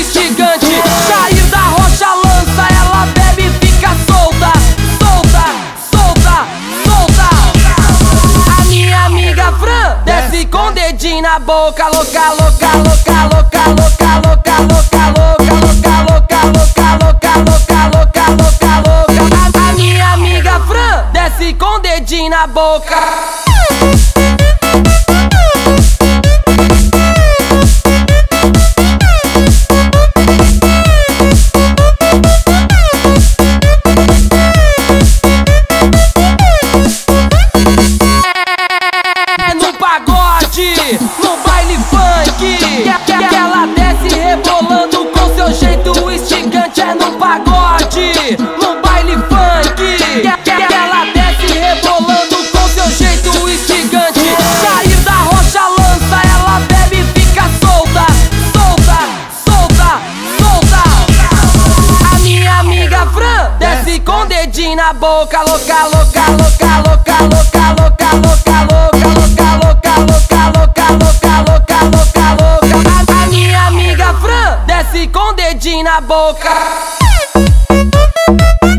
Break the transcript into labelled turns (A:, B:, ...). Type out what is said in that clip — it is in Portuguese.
A: instigante. Saiu da rocha, lança, ela bebe e fica solta. Solta, solta, solta. A minha amiga Fran desce com o dedinho na boca. Louca, louca, louca, louca, louca, louca, louca, louca, louca, louca, louca, louca, louca, louca, louca, louca. A minha amiga Fran desce com o dedinho na boca. No baile funk, que ela desce rebolando com seu jeito instigante. É no pagode, no baile funk, que ela desce rebolando com seu jeito instigante. Saiu da rocha, lança, ela bebe e fica solta. Solta, solta, solta. A minha amiga Fran desce com o dedinho na boca. Louca, louca, louca, louca, louca, louca, louca, louca, louca, louca, louca, louca, louca, louca, louca. A minha amiga Fran desce com o dedinho na boca.